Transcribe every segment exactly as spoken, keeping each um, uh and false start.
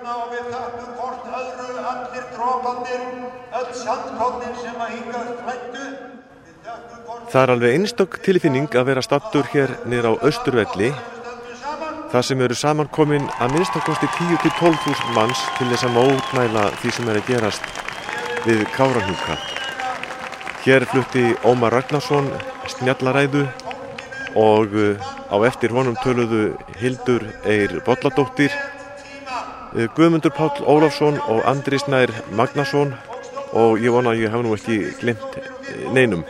stundina og við þökkum hvort öðru allir droparnir, öll sandkornin sem að hingað flæddu. Það er alveg einstök tilfinning að vera stattur hér niður á Austurvelli, þar sem eru samankomin að minnsta kosti tíu til tólf þúsund manns til þess að mótmæla því sem er að gerast við Kárahnjúka. Hér flutti Ómar Ragnarsson snjallaræðu og á eftir honum töluðu Hildur Eir Bolladóttir, Guðmundur Páll Ólafsson og Andri Snær Magnason og ég vona að ég hef nú ekki gleymt neinum.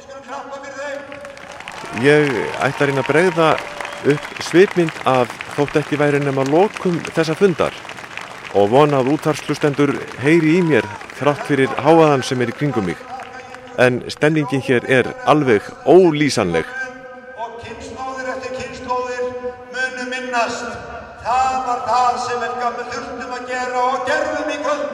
Ég ætla að reyna að bregða upp svipmynd af þótt ekki væri nema lokum þessa fundar og vona að útvarpshlustendur heyri í mér þrátt fyrir hávaðann sem er í kringum mig. En stemningin hér er alveg ólýsanleg. Og kynslóðir eftir kynslóðir munu minnast. Það var það sem við gamlu þurftum að gera og gerðum í kvöld.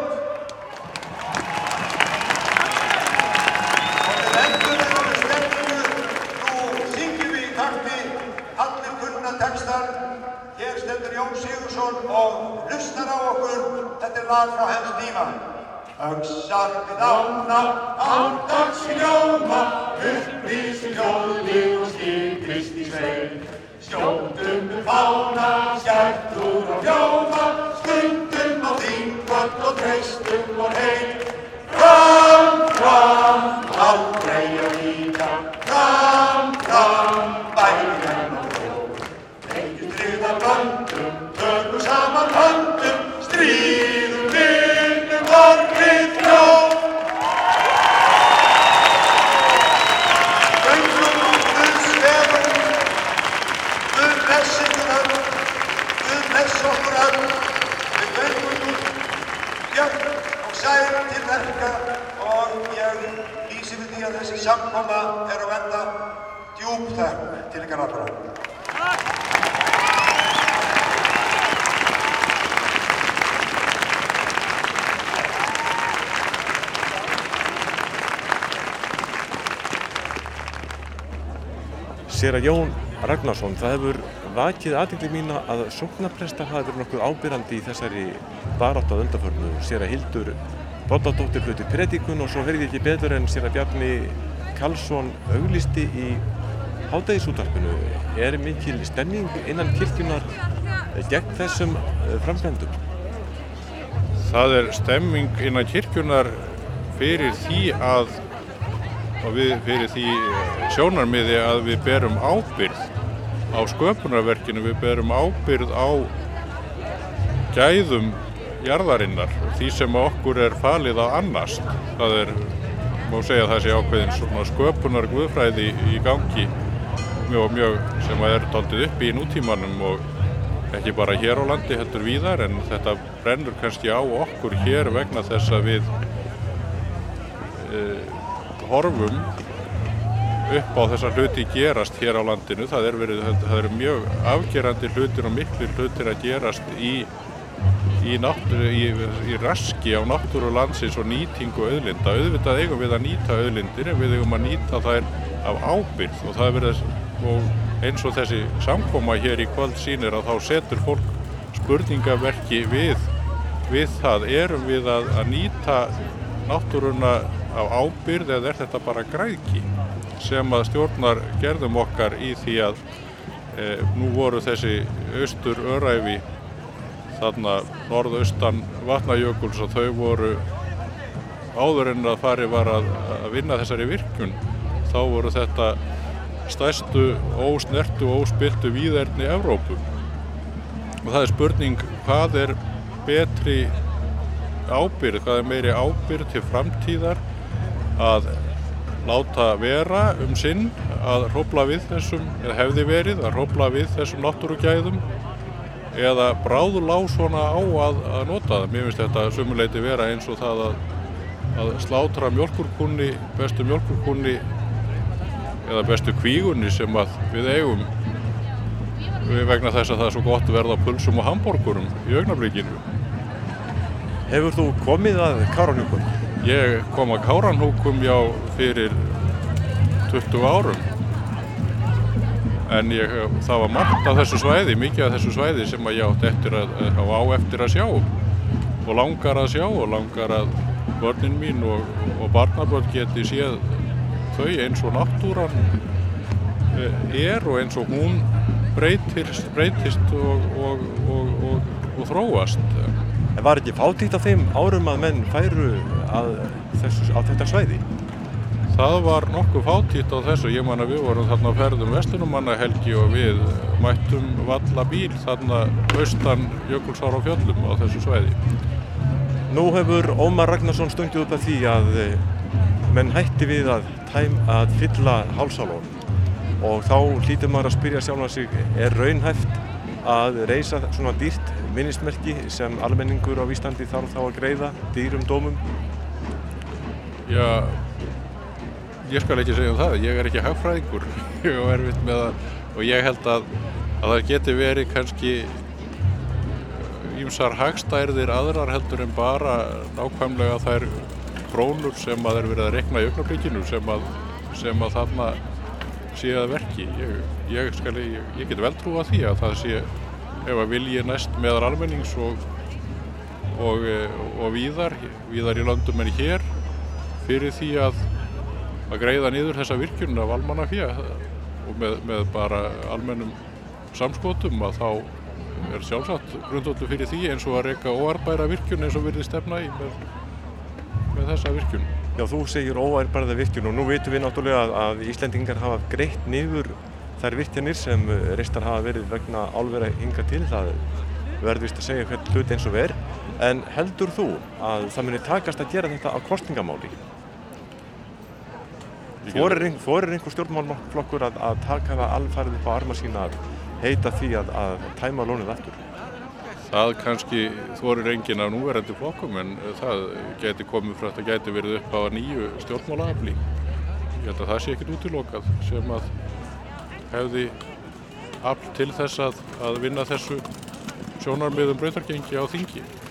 Og við endum með stemningu. Nú syngjum við í takti, allir kunna textar. Hér stendur Jón Sigurðsson og hlustar á okkur. Þetta er lag frá hans tíma. Öxar við ána, ándags hljóma, upplýsir hljóði og skiprist í sveig. Skjótum við fána, skærtur og hljóma, stundum á þingvöld og treystum vor heim. Fram, fram, aldrei að víkja, fram, fram, bæjarn og þjóð. Leikjum tryggðar böndum, tökum saman höndum, stríðum vinnum orðið þjóð. Göngum út Guðs vegum, Guð blessi ykkur öll, Guð blessi okkur öll. Við göngum út björn og sæl til verka og ég lýsi við því að þessi samkoma er að venda djúp þökk til ykkar allra. Séra Jón Ragnarsson, það hefur vakið athygli mína að sóknarprestar hafi verið nokkuð ábyrrandi í þessari baráttu að undanförnu. Séra Hildur Bolladóttir flutti predikun og svo heyrði ég ekki betur en séra Bjarni Karlsson auglýsti í hádegisútvarpinu. Er mikil stemning innan kirkjunnar gegn þessum framkvæmdum? Það er stemming innan kirkjunnar fyrir því að og við fyrir því sjónarmiði að við berum ábyrgð á sköpunarverkinu, við berum ábyrgð á gæðum jarðarinnar og því sem okkur er falið að annast. Það er, má segja það sé ákveðin svona sköpunar guðfræði í gangi mjög mjög sem er dálítið uppi í nútímanum og ekki bara hér á landi heldur víðar, en þetta brennur kannski á okkur hér vegna þess að við e, horfum upp á þessa hluti gerast hér á landinu. Það er verið, það eru mjög afgerandi hlutir og miklir hlutir að gerast í, í, náttúru, í, í raski á náttúru landsins og nýtingu auðlinda. Auðvitað eigum við að nýta auðlindir en við eigum að nýta þær af ábyrgð og það er verið, og eins og þessi samkoma hér í kvöld sýnir að þá setur fólk spurningaverki við, við það. Erum við að, að nýta náttúruna á ábyrgð eða er þetta bara græðgi sem að stjórnar gerðum okkar í því að e, nú voru þessi austuröræfi þarna norðaustan Vatnajökuls og þau voru áður en að fari var að, að vinna þessari virkjun, þá voru þetta stærstu ósnertu og óspilltu víðerni Evrópu og það er spurning hvað er betri ábyrgð, hvað er meiri ábyrgð til framtíðar að láta vera um sinn að hrófla við þessum, eða hefði verið að hrófla við þessum náttúrugæðum eða bráðlá svona á að, að nota það. Mér finnst þetta sömuleyti vera eins og það að, að slátra mjólkurkúnni, bestu mjólkurkúnni eða bestu kvígunni sem að við eigum vegna þess að það er svo gott verð á pulsum og hamborgurum í augnablikinu. Hefur þú komið að Kárahnjúkum? Ég kom að Kárahnjúkum já fyrir tuttugu árum. En ég, það var margt af þessu svæði, mikið af þessu svæði sem að ég átti eftir að, á eftir að sjá. og langar að sjá og langar að börnin mín og, og barnabörn geti séð þau eins og náttúran er og eins og hún breytist, breytist og, og, og, og, og þróast. En var ekki fátítt á þeim árum að menn færu að þessu, á þetta svæði? Það var nokkuð fátítt á þessu. Ég man að við vorum þarna á ferðum Vesturnumannahelgi og við mættum valla bíl þarna austan Jökulsár á fjöllum á þessu svæði. Nú hefur Ómar Ragnarsson stungið upp að því að menn hætti við að, tæm, að fylla Hálsalón og þá hlýtur maður að spyrja sjálfan sig, er raunhæft að reisa svona dýrt minnismerki sem almenningur á Íslandi þarf þá að greiða dýrum dómum? Já, ég skal ekki segja um það. Ég er ekki hagfræðingur ég er erfitt með það og ég held að, að það geti verið kannski ýmsar hagstærðir aðrar heldur en bara nákvæmlega þær krónur sem að er verið að reikna í augnablikinu sem að, sem að þarna sé að verki. Ég, ég, skal, ég, ég get vel trúa því að það sé ef að vilji næst meðal almennings og, og, og víðar, víðar í löndum en hér fyrir því að, að greiða niður þessa virkjun af almannafé og með, með bara almennum samskotum að þá er sjálfsagt grundvöllur fyrir því eins og að reka óarðbæra virkjun eins og virðist stefna í með, með þessa virkjun. Já, þú segir óarðbæra virkjun og nú vitum við náttúrulega að, að Íslendingar hafa greitt niður þær virkjanir sem reistar hafa verið vegna álvera hingað til. Það verður víst að segja hvern hlut eins og ver. En heldur þú að það muni takast að gera þetta á kosningamáli? Þorir einhver stjórnmálaflokkur að, að taka það alfarið upp á arma sína að heita því að, að tæma lónið aftur? Það kannski þorir enginn af núverandi flokkum en það geti komið frá þetta geti verið upp á nýju stjórnmálaafli. Ég held að það sé ekkert útilokað sem að hefði afl til þess að, að vinna þessu sjónarmiðum brautargengi á þingi.